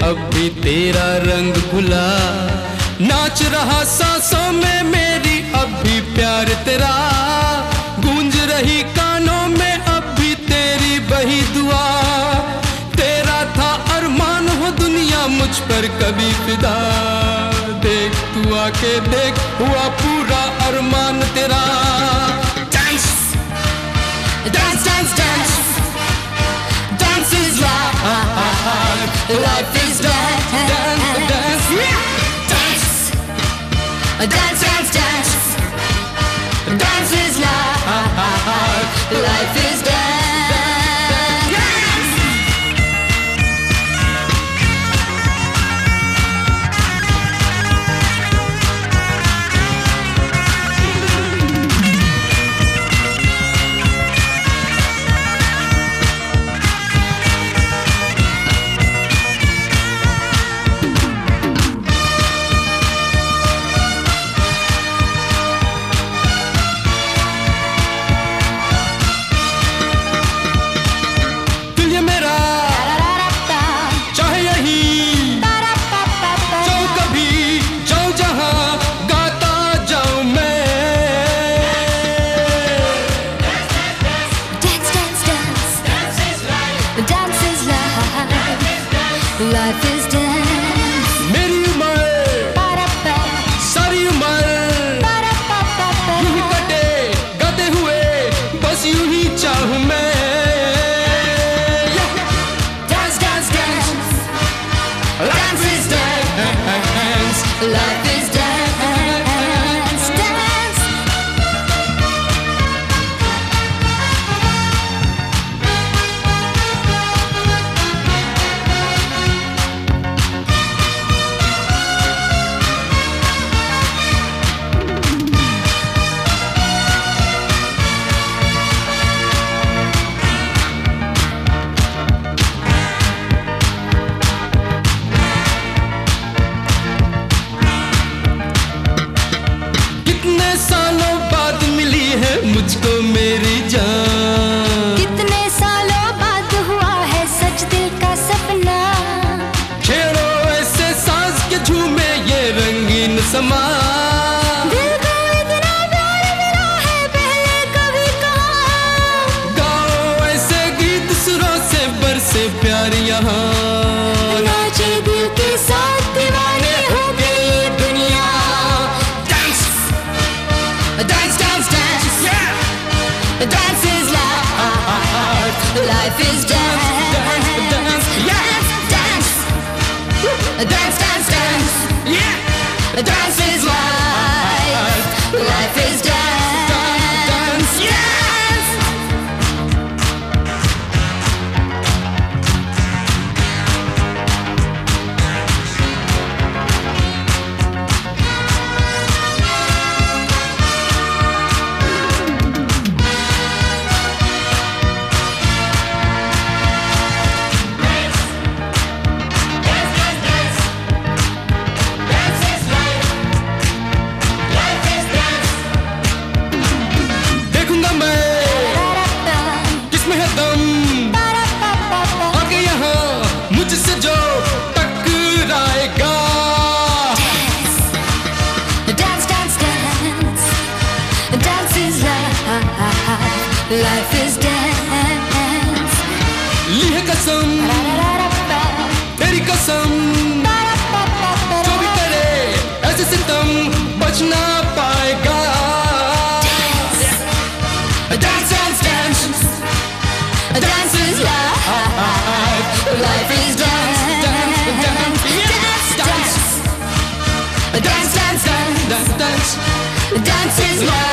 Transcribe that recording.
अब भी तेरा रंग घुला, नाच रहा सांसों में मेरी अब भी प्यार तेरा, गूंज रही कानों में अब भी तेरी वही दुआ। तेरा था अरमान हो दुनिया मुझ पर कभी फिदा, देख तू आके देख हुआ पूरा अरमान तेरा। Dance, dance, dance, dance, dance is life, life is dance, dance, dance, dance, dance, dance, dance, dance is life, life is dance. Life is dance. मेरी उम्र सारी उम्र यूं ही कटे गाते हुए बस यूं ही चाहूं मैं। Dance, dance, dance, life is dance, life is dance, dance. सालों बाद मिली है मुझको मेरी जान, कितने सालों बाद हुआ है सच दिल का सपना। छेड़ो ऐसे सांस के झूमे ये रंगीन समा, दिल को इतना प्यार मिला है पहले कभी कहाँ। गाओ ऐसे गीत सुरों से बरसे प्यार यहाँ, नाचे दिल के साथ दीवाने हो गई दुनिया। Dance, dance, dance, yeah. Dance is life, life is dance, dance, dance, yeah. Dance, dance, dance, dance, yeah. Dance is life, life is dance, dance, yes. Life is dance. ली है कसम तेरी कसम, जो भी करे ऐसे सितम बच ना पाएगा। Dance, dance, dance, dance is life, life is dance, dance, dance, dance, dance, dance, dance, dance, dance, dance is life.